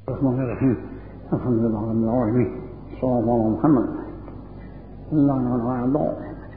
الرحمن الرحیم الحمد لله رب العالمین صلی الله علی محمد الله علیه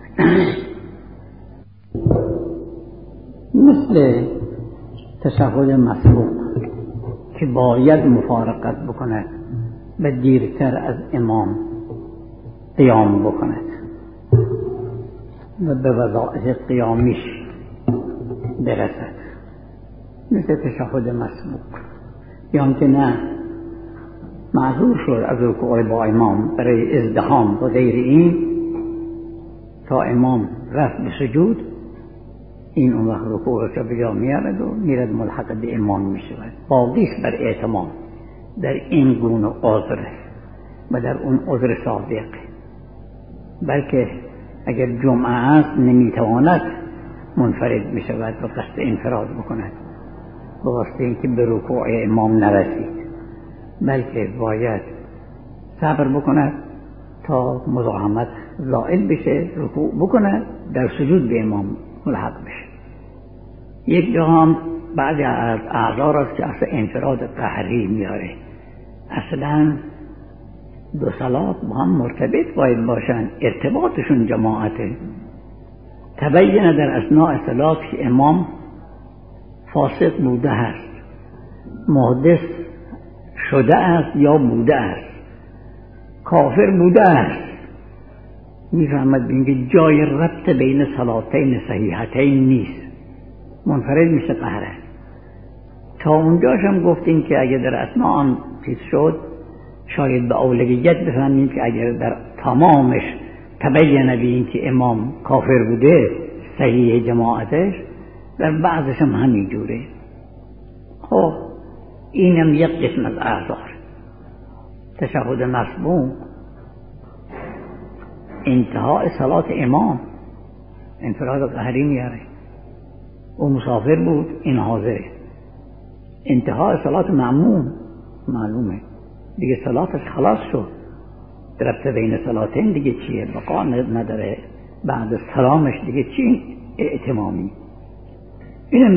مثل تشهد مسبوق که باید مفارقت بکند و دیرتر از امام قیام بکند و به وظایف قیامیش برسد، مثل تشهد مسبوق. یا که نه معذور شد از رکوع با امام برای ازدحام و غیر این تا امام رفت به سجود، این اون وقت رکوعش را به جا میارد و میرد ملحق به امام میشود. باقیش بر اعتماد در این گونه عذر و در اون عذر سابق، بلکه اگر جمعه است نمیتواند منفرد میشود و قصد انفراد بکند به واسطه اینکه به رکوع امام نرسید، بلکه باید صبر بکند تا مزاحمت زائل بشه، رکوع بکند، در سجود به امام ملحق بشه. یک جا هم بعضی از اعذار است که اصلا انفراد قهری میاره، اصلا دو صلات با هم مرتبط باید باشن، ارتباطشون جماعته. تبین در اثناء صلات که امام فاسق بوده است، محدث شده است یا بوده است، کافر بوده است، میفهمد اینکه جای ربط بین صلاتین صحیحتین نیست، منفرد میشه قهره. تا اونجاش هم گفتیم که اگر در اثناء آن چیز شد شاید به اولویت بفهمیم که اگر در تمامش تبین بین که امام کافر بوده صحیح جماعتش، در بعضش هم همین جوره. خب اینم یک قسم از اعذار. تشهد مسبوق انتهای صلات امام انفراد قهری میاره، او مسافر بود این حاضره. انتهای صلات مأموم معلومه دیگه صلاتش خلاص شد، ربط بین صلاتین دیگه چیه، بقا نداره، بعد سلامش دیگه چی ائتمامی. اینم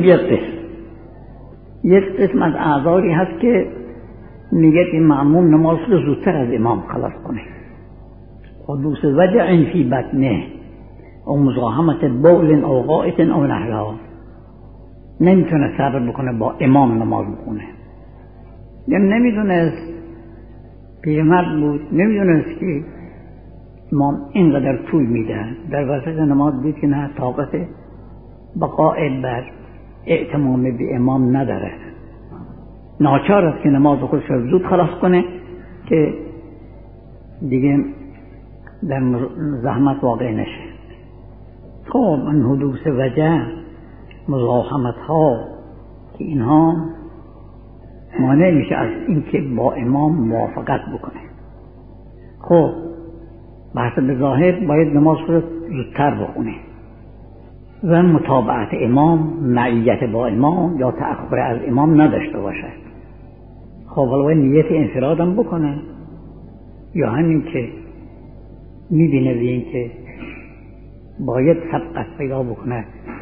یک قسم از اعذاری هست که میگه این مأموم نماز رو زودتر از امام خلاص کنه، حدوث وجع فی بطنه او مزاحمت بول او غائط او نحوها، نمیتونه صبر بکنه با امام نماز بکنه. نمیدونست پیرمرد بود، نمیدونست که امام اینقدر طول میده، در وسط نماز دید که نه طاقت بقاء بر اعتمام به امام نداره، ناچار است که نماز خودش رو زود خلاص کنه که دیگه در زحمت واقع نشه. خب این حدوث وجع، مزاحمت ها که اینها مانع میشه از اینکه با امام موافقت بکنه. خب بحث به ظاهر باید نماز خود زودتر بخونه و متابعت امام، معیت با امام یا تأخر از امام نداشته باشد. خب ولی نیت انفرادم بکنه، یا همین که میبینه به این که باید سبقت پیدا بکنه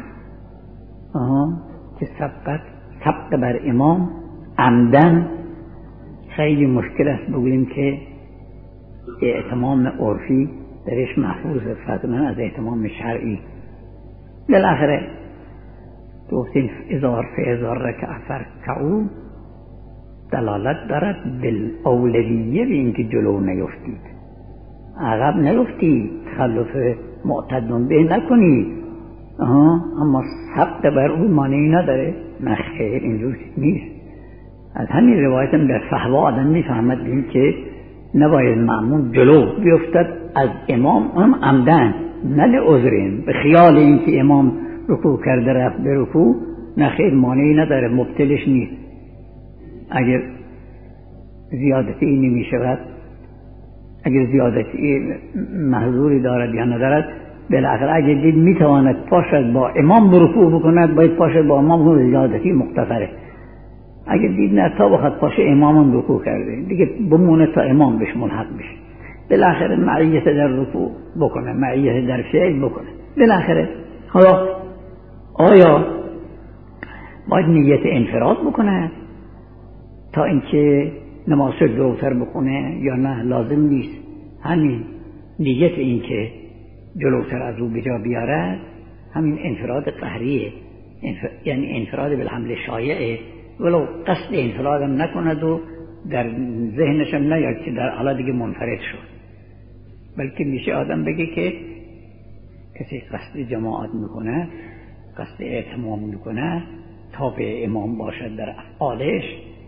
که سبق بر امام عمدن خیلی مشکل است، بگوییم که اعتمام عرفی درش محفوظه فضلا از اعتمام شرعی. بالاخره گفتیم ازار رکع فرکعو دلالت دارد بالاولویه به اینکه جلو نیفتید، عقب نیفتید، تخلف معتدون به نکنید، اما سبق بر اون مانعی نداره. نه خیر، اینجور نیست. از همین روایت هم در صحبه آدم میفهمد این که نباید مأمون جلو بیفتد از امام، هم عمدن، نه لعذرین، به خیال این که امام رکوع کرده رفت به رکوع، نه خیر، مانعی نداره، مبتلش نیست. اگر زیادتی نمی شود، اگر زیادتی محظوری دارد یا ندارد، بالاخره اگر دید میتواند پاشد با امام رکوع بکند، باید پاشد با امام، هم زیادتی مختصره. اگر دید نه تا بخواد پاشه امام رکوع کرده دیگه بمونه تا امام بهش ملحق بشه، بالاخره معیت در رکوع بکنه، معیت در فعل بکنه. بالاخره حالا آیا باید نیت انفراد بکنه تا اینکه نماز جلوتر بخونه یا نه لازم نیست. همین نیت این که جلوتر از او بجا بیارد همین انفراد قهریه، یعنی انفراد بالحمل شایعه، ولو قصد انفرادم نکند و در ذهنشم نیاد که در حالا دیگه منفرد شد، بلکه میشه آدم بگه که کسی قصد جماعت میکنه، قصد اعتمام میکنه، تابع امام باشد در افعالش،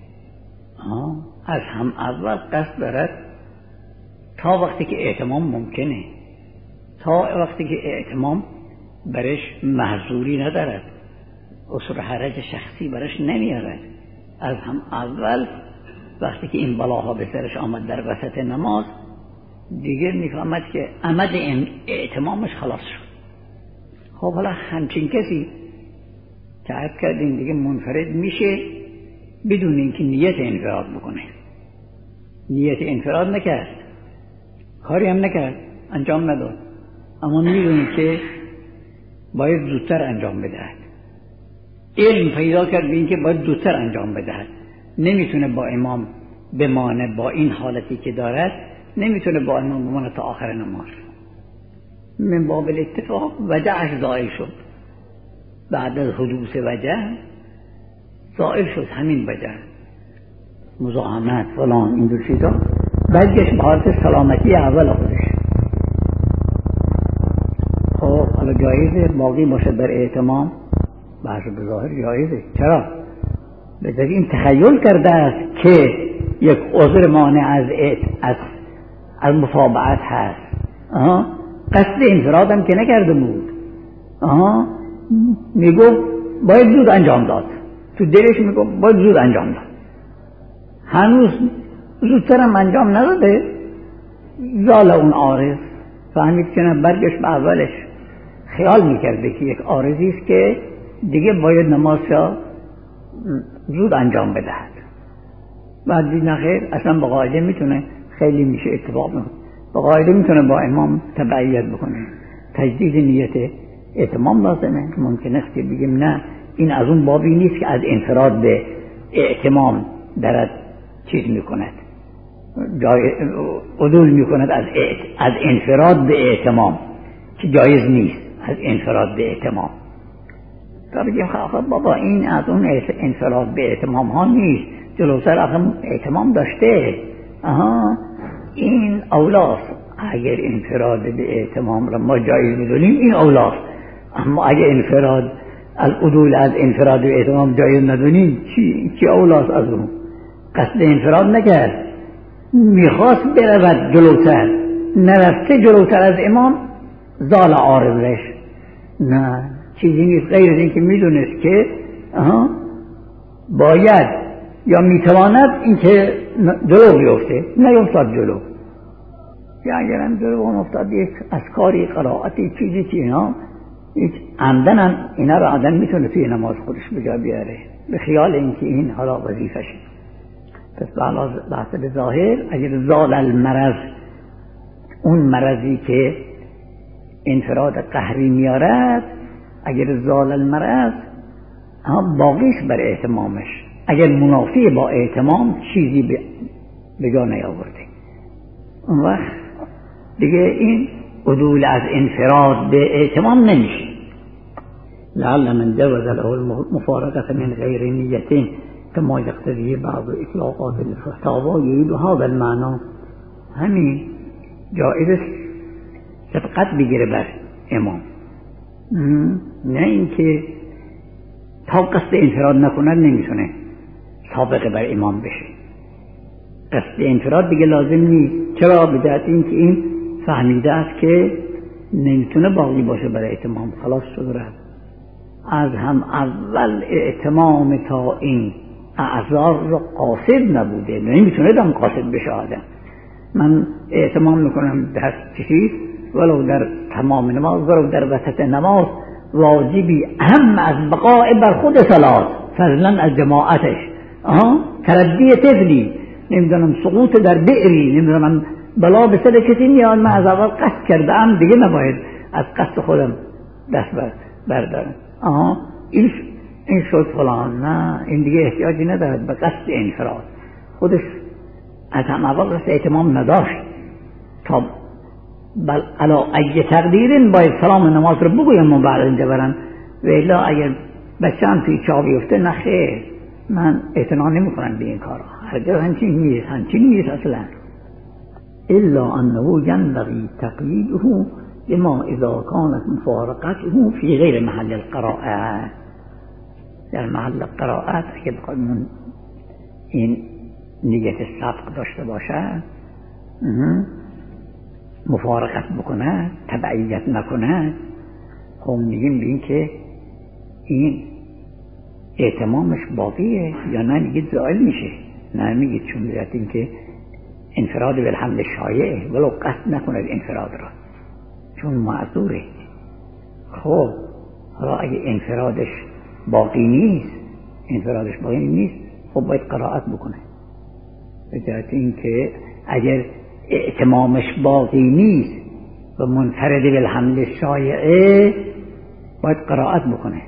از هم اول قصد دارد تا وقتی که اعتمام ممکنه، تا وقتی که اعتمام برش محظوری ندارد، اصول حرج شخصی برش نمیارد. از هم اول وقتی که این بلاها به سرش آمد در وسط نماز دیگه میفهمد که عمد اعتمامش خلاص شد. خب حالا همچین کسی که عرض کردیم دیگه منفرد میشه بدون اینکه نیت انفراد بکنه. نیت انفراد نکرد، کاری هم نکرد، انجام نداد، اما میدونه که باید زودتر انجام بدهد. علم پیدا کرد به اینکه باید زودتر انجام بدهد، نمیتونه با امام بمانه، با این حالتی که دارد نمیتونه با امام بمانه تا آخر نماز. من باب الاتفاق وجهش زائل شد، بعد از حدوث وجه زائل شد همین وجه، مزاحمت فلان این دو چیزا، بعدش به حالت سلامتی اول خودش. خب حالا جایزه باقی باشه در اعتمام؟ بحث به ظاهر جایزه. چرا؟ به دلیل این تخیل کرده است که یک عذر مانع از متابعت هست. قصد انفرادم که نکرده بود، میگو باید زود انجام داد، تو دلش میگو باید زود انجام داد، هنوز زودترم انجام نداده، زال اون عارض، فهمید که برگشت به اولش، خیال میکرده که یک عارضی است که دیگه باید نماز را زود انجام بدهد، بعد دید نخیر، اصلا با قاعده میتونه، خیلی میشه اتفاق میکنه، با قاعده میتونه با امام تبعیت بکنه. تجدید نیت اعتمام لازمه. ممکن است که بگیم نه، این از اون بابی نیست که از انفراد به اعتمام درد چیز میکند، عدول میکند از انفراد به اعتمام، که جایز نیست از انفراد به اعتمام. تا بگیم خب بابا این از اون انفراد به اعتمام ها نیست، جلوتر آخه اعتمام داشته، این اولاست. اگر انفراد به اعتمام را ما جایز بدونیم این اولاست، اما اگر انفراد از عدول از انفراد به اعتمام جایز ندونیم چی اولاست؟ از اون قصد انفراد نکرد، میخواست برود جلوتر، نرفته جلوتر از امام، زال عارضش. نه، چیزی نیست غیر از این که میدونست که باید یا میتواند این که جلو بیفته، نیفتاد جلو، یا اگرم جلو افتاد یک از کاری قرائتی چیزی که اینا عمدن هم اینا را آدم میتونه توی نماز خودش بجا بیاره به خیال اینکه این حالا وظیفشه. پس بحث به ظاهر اگر زال المرض، اون مرضی که انفراد قهری میارد، اگر زال المرض باقیش بر اعتمامش، اگر منافی با اعتمام چیزی به جا نیاورده، اون وقت دیگه این عدول از انفراد به اعتمام نمیشه. لعل من جوز له المفارقة من غیر نیتین کما یقتضی بعض اطلاقات الفتاوی یرید هذا المعنى. همین جایز سبقت بگیره بر امام، نه اینکه تا قصد انفراد نکنن نمیتونه سابقه بر امام بشه. قصد انفراد دیگه لازم نیست. چرا؟ به جهت اینکه این فهمیده است که نمیتونه باقی باشه برای اعتمام، خلاص شد رفت. از هم اول اعتمام تا این اعذار رو قاصد نبوده، نمیتونه دم قاصد بشه آدم. من اعتمام میکنم در چیز، ولو در تمام نماز ولو در وسط نماز، واجبی اهم از بقاء بر خود صلات، فضلا از جماعتش. تردی طفلی، نمیدونم سقوط در بئری، نمیدونم بلا به سر کسی میاد، من از اول قصد کردم دیگه نباید از قصد خودم دست بردارم. این شد فلان، نه، این دیگه احتیاجی ندارد به قصد انفراد، خودش از هم اول رسل اعتمام نداشت تا بل علا ای تقدیرین باید سلام نماز رو بگویم و بعد اینجا برن و الا اگر بچه هم توی چاه بیفته نخیر من اعتنا نمی کنم به این کارا هرگز همچین نیست اصلا الا انه ینبغی تقییده بما اذا كانت مفارقته في غیر محل القراءه در محل قرائت اگه بخوایم این نیت سبق داشته باشه مفارقت بکنه تبعیت نکنه خب میگیم بین که این اعتمامش باقیه یا نه میگید زائل میشه نه میگید چون میگید که انفراد بالحمل شایعه ولو قصد نکنه انفراد را چون معذوره خب حالا اگه انفرادش باقی نیست خب باید قرائت بکنه به جهت اینکه اگر اعتمامش باقی نیست و منفرد بالحمل شایعه باید قرائت بکنه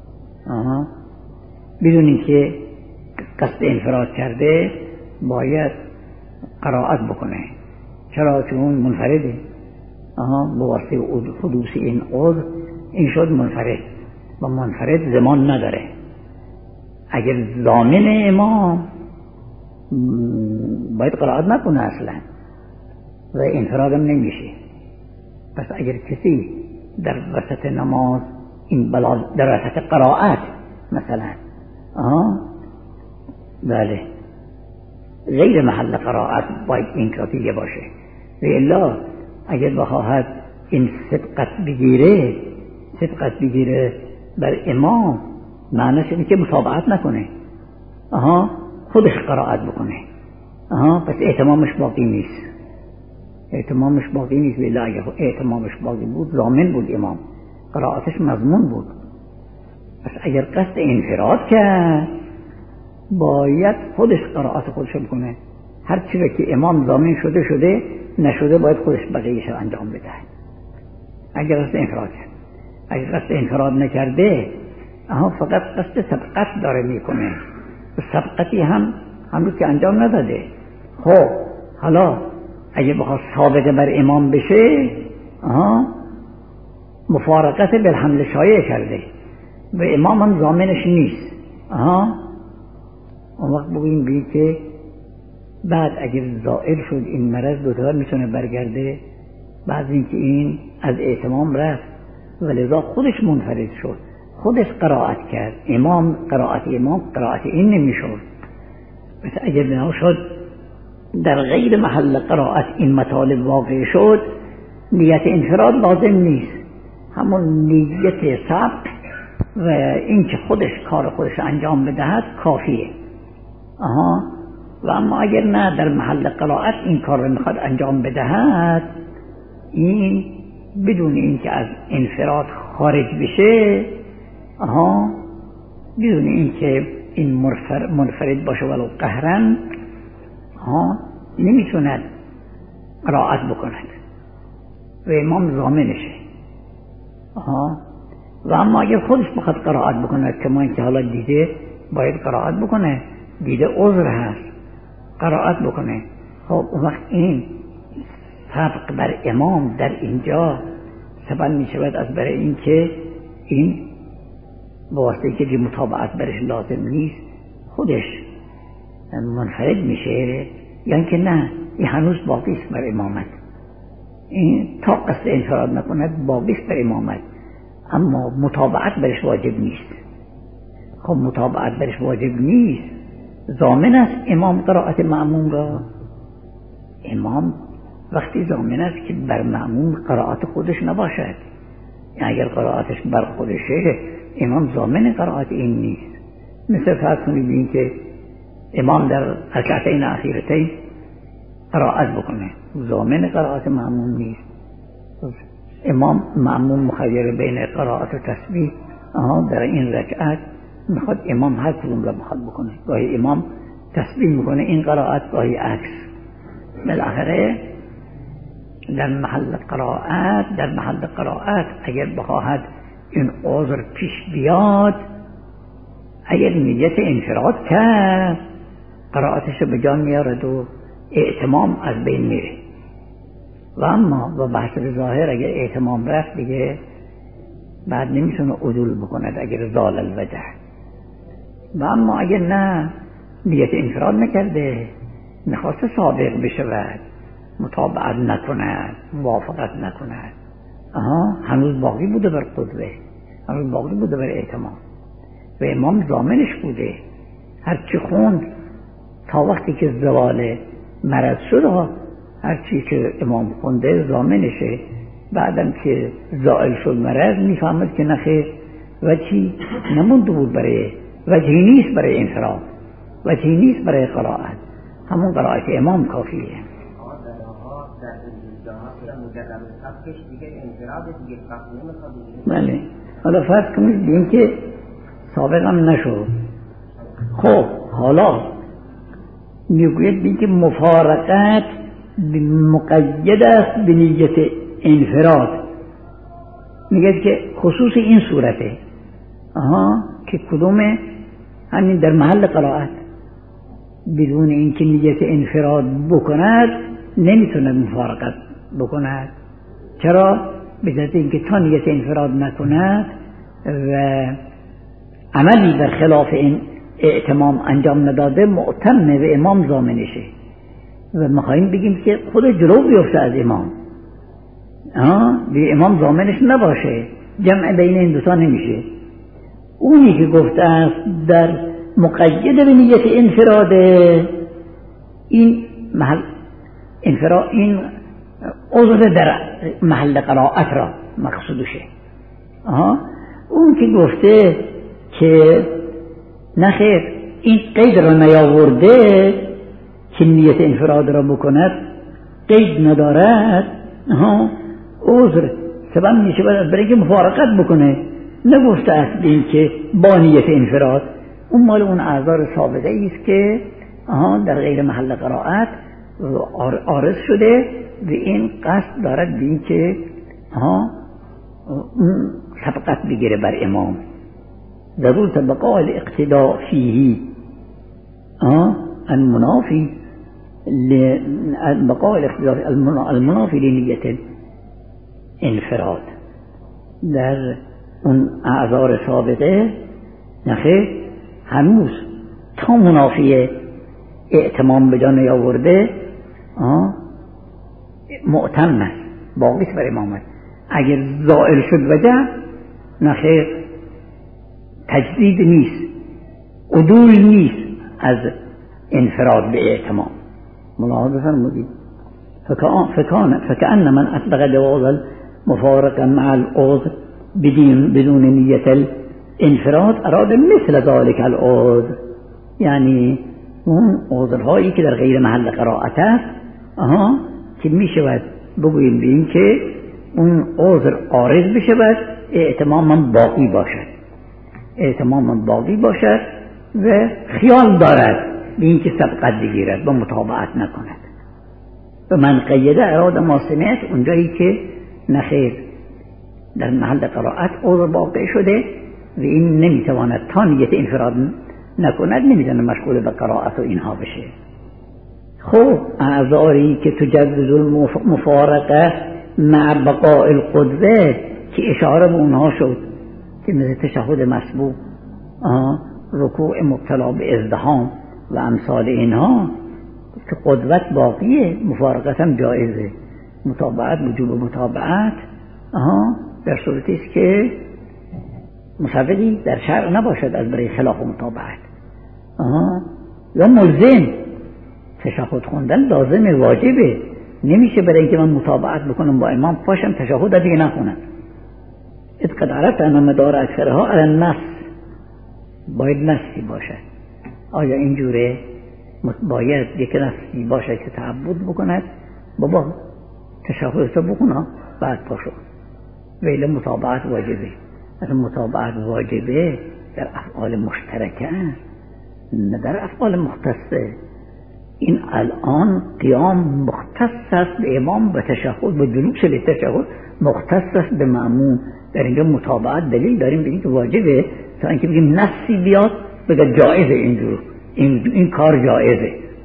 بدون اینکه قصد انفراد کرده باید قرائت بکنه چرا چون منفرده با واسطه حدوث این عذر این شد منفرد و منفرد زمان نداره اگر ضامن امام باید قرائت نکنه اصلا و انفرادم نمیشه پس اگر کسی در وسط نماز این در وسط قرائت مثلا بله غیر محل قرائت باید این کافیه باشه و الا اگر بخواهد این صدقت بگیره بر امام معنیش اینه که متابعت نکنه خودش قرائت بکنه پس اعتمامش باقی نیست و الا اگر اعتمامش باقی بود ضامن بود امام قرائتش مضمون بود پس اگر قصد انفراد کرد باید خودش قرائت خودش بکنه هر چیزی که امام ضامن شده نشده باید خودش بقیه‌اش انجام بده اگر قصد انفراد کرد اگر قصد انفراد نکرده فقط قصد سبقت داره میکنه و سبقتی هم هنوز که انجام نداده خب حالا اگه بخواد سابقه بر امام بشه مفارقت بالحمل شایع کرده و امام هم ضامنش نیست اون وقت بگیم که بعد اگر زائل شد این مرض دوتا میتونه برگرده بعد اینکه این از اعتمام رفت ولذا خودش منفرد شد خودش قرائت کرد قرائت این نمیشد پس اگر بنا شد در غیر محل قرائت این مطالب واقع شد نیت انفراد لازم نیست همون نیت سبق و اینکه خودش کار خودش انجام بدهد کافیه و اما اگر نه در محل قرائت این کار رو میخواد انجام بدهد این بدون اینکه از انفراد خارج بشه بدون اینکه این منفرد باشه ولو قهرن نمیتوند قرائت بکند و امام ضامنشه و اما اگر خودش بخواد قرائت بکند کما اینکه حالا دیده باید قرائت بکنه دیده عذر هست قرائت بکنه خب اون وقت این سبق بر امام در اینجا سبب می شود از برای اینکه این واسطه که متابعت برش لازم نیست خودش منفرد میشه یعنی که نه این هنوز باقی است بر امامت این تا قصد انفراد نکند باقی است بر امامت اما متابعت برش واجب نیست خب متابعت برش واجب نیست ضامن است امام قرائت مأموم را امام وقتی ضامن است که بر مأموم قرائت خودش نباشد یعنی اگر قرائتش بر خودشه امام ضامن قرائت این نیست مثل فرض کنید این که امام در رکعتین اخیرتین قرائت بکنه ضامن قرائت مأموم نیست امام مأموم مخیر بین قرائت و تسبیح در این رکعت میخواد امام هر کدوم را میخواد بکنه گاهی امام تسبیح میکنه این قرائت گاهی عکس بالاخره در محل قرائت اگر بخواهد این عذر پیش بیاد اگر نیت انفراد کرد قرائتش به جا میارد و اعتمام از بین میره. و اما با بحث ظاهر اگر اعتمام رفت دیگه بعد نمیتونه عدول بکند اگر زال الوجه. و اما اگر نه نیت انفراد نکرده، میخواست سابق بشود، متابعت نکند، موافقت نکند، هنوز باقی بوده بر قدوه، هنوز باقی بوده بر اعتمام و امام ضامنش بوده. هرچی خوند تا وقتی که زوال مرض شد، هرچی که امام خونده ضامنشه. بعدم که زائل شد مرض میفهمد که نخیر وجهی نمونده بود، برای وجهی نیست برای انفراد، وجهی نیست برای قرائت، همون قرائت امام کافیه. بله. حالا فرض کنید بین که سابق هم نشد، خب حالا میگوید بین که مفارقت مقید است به نیت انفراد. میگه که خصوص این صورته که کدومه؟ همین در محل قرائت بدون اینکه نیت انفراد بکند نمیتونه مفارقت بکند. چرا؟ به جهت اینکه تا نیت انفراد نکند و عملی در خلاف این اعتمام انجام نداده معتمه و امام ضامنشه. و میخواییم بگیم که خود جلو بیفته از امام، به امام ضامنش نباشه، جمع بین این دوتا نمیشه. اونی که گفته است در مقید به نیت انفراده، این محل انفراد، این عضو در محل قرائت را مقصودشه. اون که گفته که نخیر این قید را نیاورده که نیت انفراد را بکند، قید ندارد، عذر سبب میشه برای اینکه مفارقت بکنه. نگفته است این که با نیت انفراد. اون مال اون اعذار سابقه ایست که در غیر محل قرائت عارض شده و این قصد دارد این که سبقت بگیره بر امام. ضرورت بقاء الاقتداء فيه المنافي بقاء الاقتداء المنافي لنية انفراد. در اون اعذار سابقه نخیر هنوز تا منافی اعتمام به جا نیاورده معتم است، باقیست بر امامت. اگر زائل شد وجه نخیر تجدید نیست، عدول نیست از انفراد به اعتمام. ملاحظه فرمودید فكأن من أطلق جواز المفارقة مع العذر بدون نية الانفراد أراد مثل ذلك العذر، یعنی اون عذرهایی که در غیر محل قرائت است که می شود بگوییم به این که اون عذر عارض بشود، اعتماما باقی باشد، اعتماما باقی باشد و خیال دارد به این که سبقت بگیرد و متابعت نکند. و من قیده اراد ما سمعت، اونجایی که نخیر در محل قرائت عذر باقی شده و این نمیتواند تا نیت انفراد نکند، نمیتونه مشغول به قرائت و اینها بشه. خب اعذاری که تجوز المفارقه مع بقاء القدوه که اشاره به اونها شد که مثل تشهد مسبوق، رکوع مبتلا به ازدحام و امثال اینها که قدوت باقیه، مفارقت هم جایزه. متابعت، وجوب متابعت در صورتی است که مسبقی در شرع نباشد از برای خلاف متابعت. یا ملزم تشهد خوندن لازم واجبه، نمیشه برای اینکه من متابعت بکنم با امام پاشم تشهد دیگه نخونم. اذ قد عرفت ان مدار اکثرها علی النص، باید نصی باشد. آیا اینجوره؟ باید یک نصی باشد که تعبد بکند بابا تشهدت بخونا بعد پاشو، ویل متابعت واجبه. از متابعت واجبه در افعال مشترکه نه در افعال مختصه. این الان قیام مختص است به امام و تشهد و جلوس به تشهد مختص است به مأموم. در اینجا متابعت دلیل داریم بگیم که واجبه، تا اینکه بگیم نصی بیاد بگه جایزه، اینجور این کار جایزه،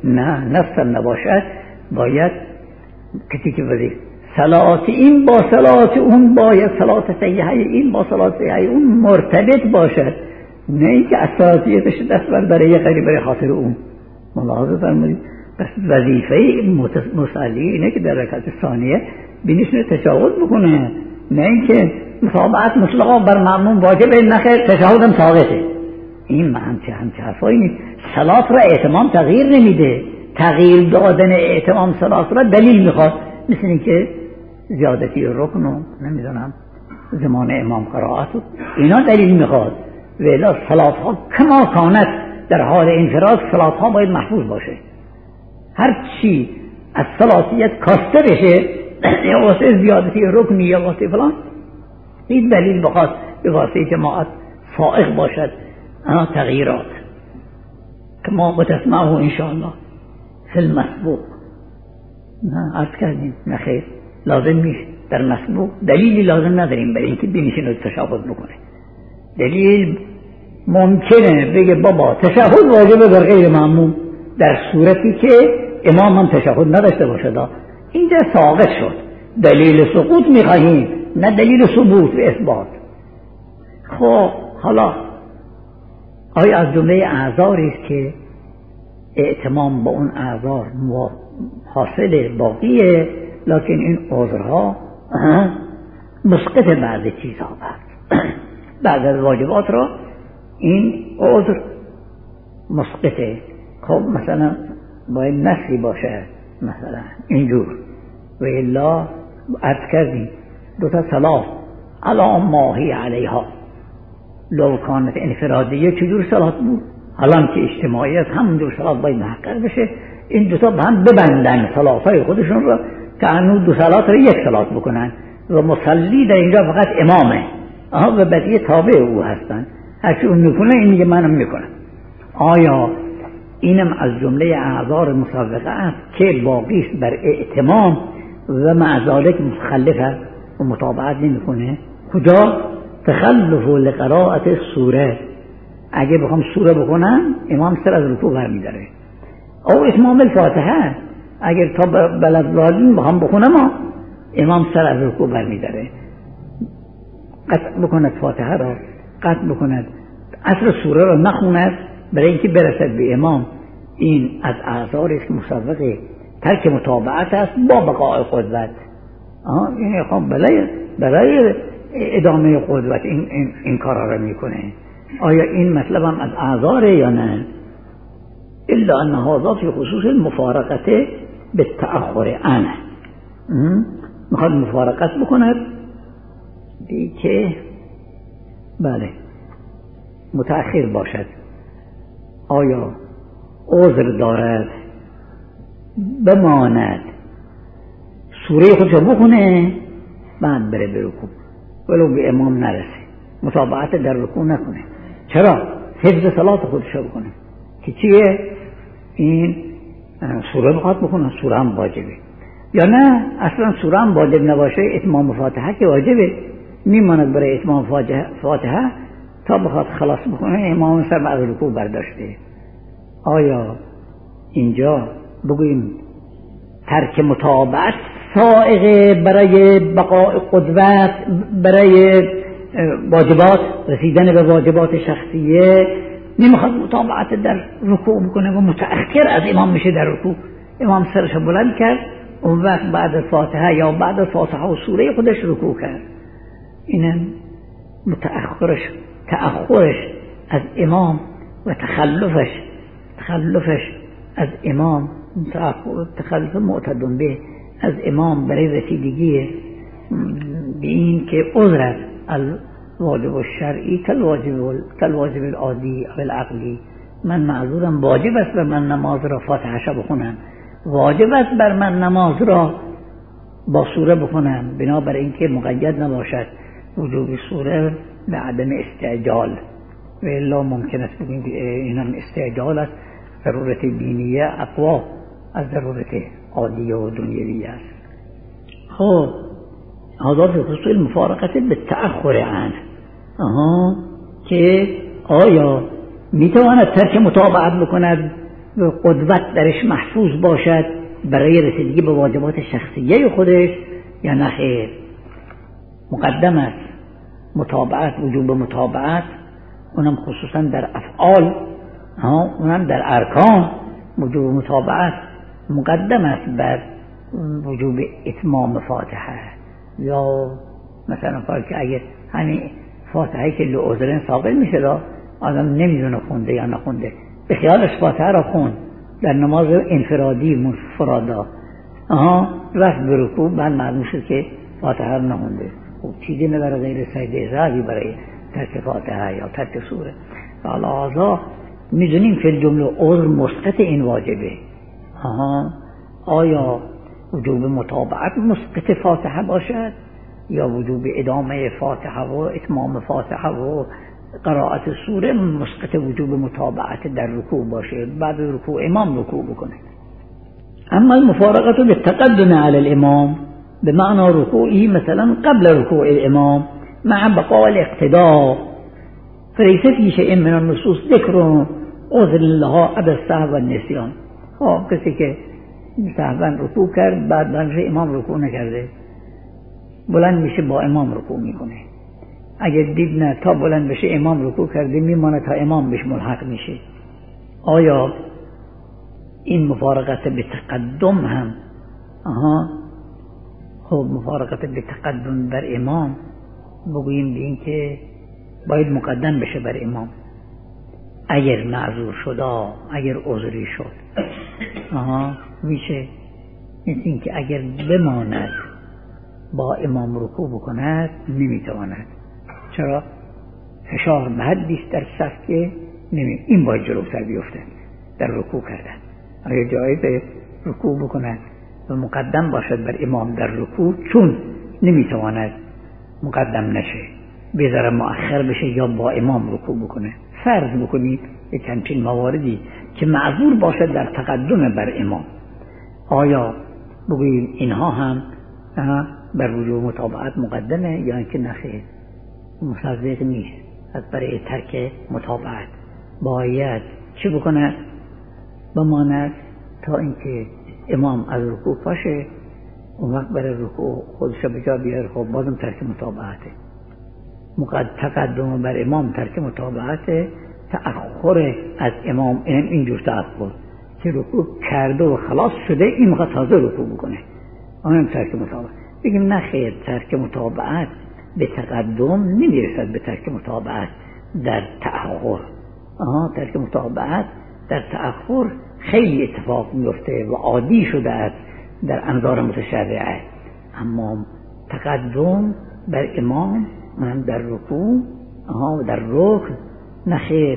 نه نصا نباشد، باید کسی که بده صلات این با صلات اون، باید صلات صحیحه این با صلات صحیحه اون مرتبط باشد، نه اینکه از صلاتیتش دست برداره یه غیری برای خاطر اون. ملاحظه فرمایید. پس وظیفه مصلی اینه که در رکعت ثانیه بینشون تشهد بکنه، نه اینکه متابعت مطلقا بر مأموم واجبه، نخیر تشهدم ساقطه. این همچه حرفایی نیست. صلات را ائتمام تغییر نمیده، تغییر دادن ائتمام صلات را دلیل میخواد، مثل اینکه زیادتی رکن و نمیدونم زمان امام قرائت اینا دلیل میخواد. ولی صلات ها کما کانت در حال انفراد صلات ها باید محفوظ باشه. هر چی از صلاتیت کاسته بشه یا واسه زیادتی رکنی یا واسه فلان، این دلیل بخواد به واسه جماعت فائق باشد تغییرات. کما بتسمعه انشاءالله فی المسبوق. نه عرض کردیم نخیر، لازم نیست در مسبوق دلیلی لازم نداریم برای اینکه بینشین رو تشهد بکنه. دلیل ممکنه بگه بابا تشهد واجبه بر غیر مأموم در صورتی که امام هم تشهد نداشته باشه. اینجا ساقط شد، دلیل سقوط میخواهیم نه دلیل ثبوت و اثبات. خب حالا آیا از جمله اعذاری است که ائتمام با اون اعذار حاصل باقیه، لکن این عذرها مسقط بعض چیزها بعض از واجبات را این عذر مسقطه. خب مثلا باید نفی باشه، مثلا اینجور و الا عرض کردیم دوتا صلاة علا ماهی علیها لو کانت انفرادیه چجور صلاة بود، حالا که اجتماعی است همونجور صلاة باید محقق بشه. این دوتا با هم ببندن صلاتهای خودشون را که انو دو صلاة را یک صلاة بکنن و مصلی در اینجا فقط امامه و بقیه تابع او هستن، هرچی اون میکنه این میگه منم میکنم. آیا اینم از جمله اعذار مسابقه است که باقیست بر ائتمام و مع ذلک متخلفه و مطابقت نمیکنه؟ کجا؟ تخلف لقراءت سوره، اگه بخوام سوره بکنم امام سر از رکوع برمیداره، او اتمام الفاتحه اگر تا بلد لازم بخوام بخونم امام سر از رکوع برمیداره، قطع بکند فاتحه را، قطع بکند اصل سوره را نخوند برای اینکه برسد به امام. این از اعذاری است که مسبق ترک متابعت است با بقای قدرت. این خب برای ادامه قدرت این کارا را میکنه. آیا این مطلب هم از اعذاره یا نه؟ الا ان هذا فی خصوص المفارقه بالتأخر عنه، میخواد مفارقت بکند که بله متأخر باشد. آیا عذر دارد بماند سوره خودشو بخونه بعد بره به رکوع ولو به امام نرسه، متابعت در رکوع نکنه؟ چرا؟ حفظ صلات خودشو بکنه که چیه؟ این سوره بخواد بکنه، سوره هم واجبه. یا نه اصلا سوره هم واجب نباشه، اتمام فاتحه که واجبه، میماند برای اتمام فاتحه تا بخواد خلاص بکنه امام سر از رکوع برداشته. آیا اینجا بگوییم ترک متابعت سائغه برای بقاء قدرت، برای واجبات، رسیدن به واجبات شخصیه، نمیخواد متابعت در رکوع بکنه و متأخر از امام میشه در رکوع، امام سرش بلند کرد اون وقت بعد از فاتحه یا بعد از فاتحه و سوره خودش رکوع کرد، اینم تأخرش از امام و تخلفش از امام، تخلف معتدن به از امام برای رسیدگی به این که عذر الواجب الشرعی کالواجب العادی و العقلی، من معذورم، واجب است بر من نماز را فاتحه بخونم، واجب است بر من نماز را با سوره بخونم، بنابر اینکه مقید نباشد وجوب سوره لعدم استعجال و الا ممکن است بگیم اینم استعجال است، ضرورت دینیه اقوا از ضرورت عادیه و دنیویه است. خب هذا فی خصوص المفارقه بالتأخر عنه، که آیا میتواند ترک متابعت بکند و قدوت درش محفوظ باشد برای رسیدگی به واجبات شخصیه خودش یا نه خیر. مقدم است متابعت، وجوب متابعت، اونم خصوصا در افعال، اونم در ارکان. وجوب متابعت مقدم است بر وجوب اتمام فاتحه. یا مثلا فرض که اگه همین فاتحه که لعذرن ساقط میشه، آدم نمیدونه خونده یا نخونده، به خیالش فاتحه را خوند در نماز انفرادی منفرادا، رفت به رکوع، بعد معلوم شد که فاتحه را نخونده. خب چیزی نه برای غیر سجده سهوی برای ترک فاتحه یا ترک سوره. لذا میدونیم که جمله عذر مسقط این واجبه. آیا وجوب متابعت مسقط فاتحه باشد یا وجوب ادامه فاتحه و اتمام فاتحه و قرائت سوره مسقط وجوب متابعت در رکوع باشه، بعد رکوع امام رکوع بکنه. اما المفارقه بالتقدم على الامام بمعنى ركوعه مثلا قبل ركوع الامام مع بقاء الاقتداء، فليس في شيء من النصوص ذكر عذر لها عدا السهو والنسيان. کسی که سهوا رکوع کرد بعد بنش امام رکوع نکرده، بلند میشه با امام رکوع میکنه. اگر دید نه تا بلند بشه امام رکوع کرده، میمانه تا امام بهش ملحق میشه. آیا این مفارقت به تقدم هم خب مفارقت به تقدم بر امام بگوییم به این که باید مقدم بشه بر امام اگر معذور شد، اگر عذری شد میشه. مثل این که اگر بماند با امام رکوع بکند نمیتواند. چرا؟ فشار به حدیست در صف که این باید جلوتر بیفته در رکوع کردن. اگر جایز رکوع بکند و مقدم باشد بر امام در رکوع، چون نمیتواند مقدم نشه بذاره مؤخر بشه یا با امام رکوع بکنه. فرض بکنید یک همچین مواردی که معذور باشد در تقدم بر امام، آیا بگوییم اینها هم بر وجوب متابعت مقدمه یا اینکه نخیر؟ مصدق نیست. از برای ترک متابعت باید چه بکنه؟ بماند تا اینکه امام از رکوع پاشه، اون وقت برای رکوع خودش به جا بیاره. خب بازم ترک متابعته. تقدم بر امام ترک متابعته، تأخر از امام اینجور تأخر که رکوع کرده و خلاص شده این موقع تازه رکوع بکنه، اونم ترک متابعت. بگیم نخیر، ترک متابعت به تقدم نمیرسد به ترک متابعت در تأخر. ترک متابعت در تأخر خیلی اتفاق میفته و عادی شده است در انظار متشرعه، اما تقدم بر امام من در رکوع و در رکن نخیر.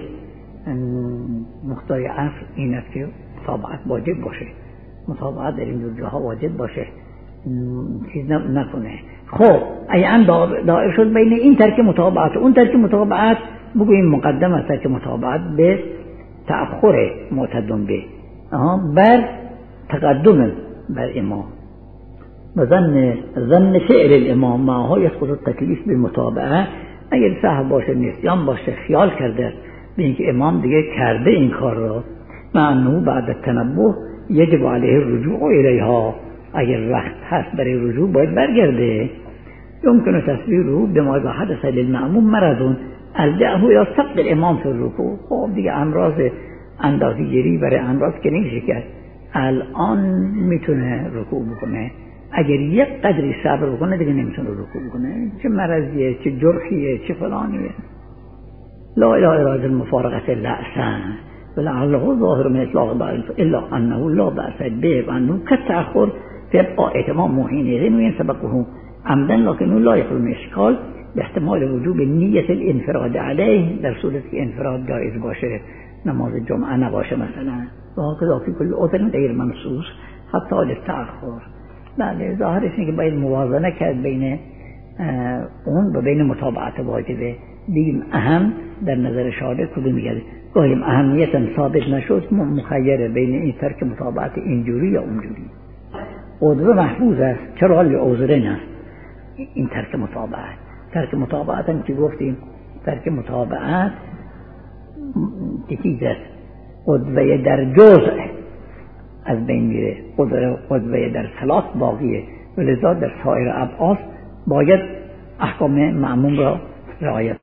مقتضای اصل این است که متابعت واجب باشه، متابعت در این جاها واجب باشه، چیز نکنه. خب اگه دائر شد بین این ترک متابعت و اون ترک متابعت، بگوییم مقدم است ترک متابعت به تأخر معتدم به بر تقدم بر امام. و ظن فعل الامام معها یسقط التکلیف بالمتابعه. اگر سهو باشه، نسیان باشه، خیال کرده به اینکه امام دیگه کرده این کار را، مع انه بعد التنبه یجب علیه الرجوع الیها، اگر وقت هست برای رجوع باید برگرده. یمکن تصویره بما اذا حدث للمأموم مرض الجأه الى سبق الامام فی الرکوع. خب دیگه امراض اندازه‌گیری برای امراض که نمیشه کرد، الان میتونه رکوع بکنه. اگر یک قدری صبر بکنه دیگه نمیتونه رکوع بکنه، چه مرضیه، چه جرحیه، چه فلانیه. لا اله الا المفارقه لأسا ولعله ظاهر من اطلاق بعض الا انه لا بأس به وانه كالتأخر فيبقى اتمام حينئذ وينسبقه عمدا لكنه لا يخلو من اشكال باحتمال وجوب نیت الانفراد علیه در صورت که انفراد جایز باشه، نماز جمعه نباشه مثلا، و هكذا في كل عذر غیر منصوص حتی للتأخر. بله، ظاهرش اینه که باید موازنه کرد بین اون و بین متابعت واجبه. بگیم اهم در نظر شارع کدوم میگه؟ گاهیم اهمیتا ثابت نشد، مخیره بین این ترک متابعت اینجوری یا اونجوری. عذر محفوظ است، چرا لعذرین است این ترک متابعت. ترک متابعت هم که گفتیم ترک متابعت که چیز است، قدوه در جزء از بین میره، قدوه در ثلاث باقیه، ولذا در سایر ابعاد باید احکام معموم را رعایت